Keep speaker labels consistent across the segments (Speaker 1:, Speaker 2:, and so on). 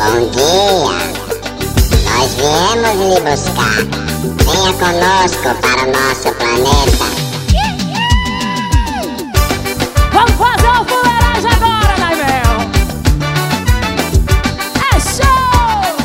Speaker 1: Bom dia, nós viemos lhe buscar. Venha conosco para o nosso planeta.
Speaker 2: Vamos fazer o fuleiragem agora, Naimel. É show!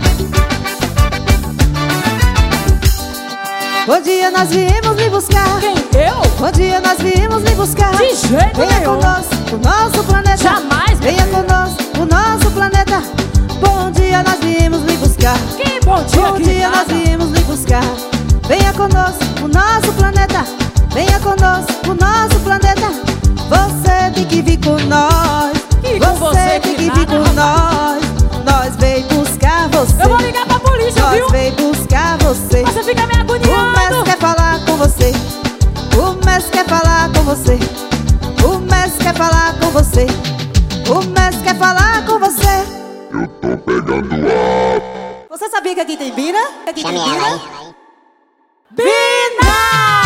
Speaker 3: Bom dia, nós viemos lhe buscar.
Speaker 2: Quem? Eu?
Speaker 3: Bom dia, nós viemos lhe buscar.
Speaker 2: De jeito
Speaker 3: Venha
Speaker 2: nenhum.
Speaker 3: conosco pro nosso planeta.
Speaker 2: Jamais,
Speaker 3: Venha conosco pro nosso planeta. Bom dia, nós viemos lhe buscar.
Speaker 2: Que bom dia,
Speaker 3: Bom
Speaker 2: que
Speaker 3: dia,
Speaker 2: nada.
Speaker 3: nós viemos lhe buscar. Venha conosco pro nosso planeta. Venha conosco pro nosso planeta. Você tem que vir com nós.
Speaker 2: E com você
Speaker 3: tem
Speaker 2: que
Speaker 3: que vir
Speaker 2: nada,
Speaker 3: com nós. Nós veio buscar você.
Speaker 2: Eu vou ligar pra polícia, viu?
Speaker 3: Nós veio buscar você.
Speaker 2: Você fica me
Speaker 3: O mestre
Speaker 2: agoniando.
Speaker 3: quer falar com você. O mestre quer falar com você. O mestre quer falar com você. O mestre quer falar com você.
Speaker 4: Eu tô pegando ar.
Speaker 3: Você sabia que aqui tem Bina? Aqui
Speaker 1: Chame
Speaker 3: tem
Speaker 1: ela aí.
Speaker 3: Bina!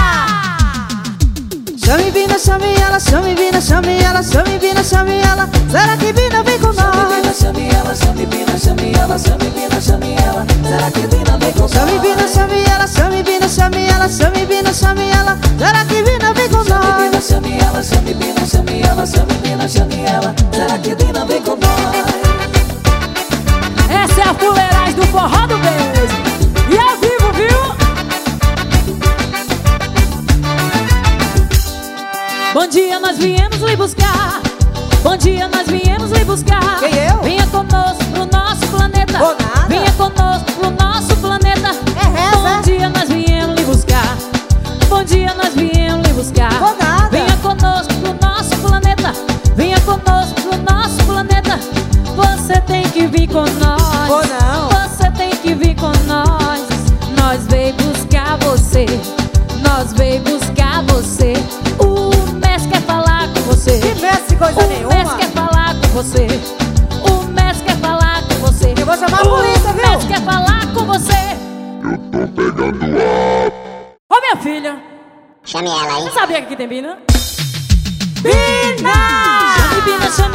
Speaker 3: Chame Bina, chame ela, chame Bina, chame ela, chame Bina, chame ela. Será que Bina vem com nós?
Speaker 5: Chame ela, chame Bina, chame ela, chame Bina, chame ela. Será que Bina vem com nós?
Speaker 3: Chame Bina, chame ela, chame Bina, chame ela, chame Bina, chame ela. Será que Bina vem com nós?
Speaker 5: Chame ela, chame Bina, chame ela, chame Bina, chame ela. Será que Bina vem com nós?
Speaker 2: Essa é a fuleiragem do forró do beijo. E ao vivo, viu? Bom dia, nós viemos lhe buscar. Bom dia, nós viemos lhe buscar.
Speaker 3: Quem, eu?
Speaker 2: Venha conosco pro nosso planeta.
Speaker 3: Vou nada.
Speaker 2: Venha conosco pro nosso planeta. Bom dia, nós viemos lhe buscar. Bom dia, nós viemos lhe buscar.
Speaker 3: Vou nada.
Speaker 2: Venha conosco pro nosso planeta. Venha conosco pro nosso planeta. Você tem que vir com nós.
Speaker 3: Vou não.
Speaker 2: Você tem que vir com nós. Nós veio buscar você. Nós veio buscar você. O mestre quer falar com você.
Speaker 3: Que mestre coisa
Speaker 2: O
Speaker 3: nenhuma.
Speaker 2: mestre quer falar com você. O mestre quer falar com você.
Speaker 3: Eu vou chamar a polícia,
Speaker 2: O
Speaker 3: viu?
Speaker 2: mestre quer falar com você.
Speaker 4: Eu tô pegando ar.
Speaker 2: Ô, minha filha,
Speaker 1: Chame ela aí.
Speaker 2: você sabia que aqui tem Bina?
Speaker 3: Bina!
Speaker 2: Chame Bina, chame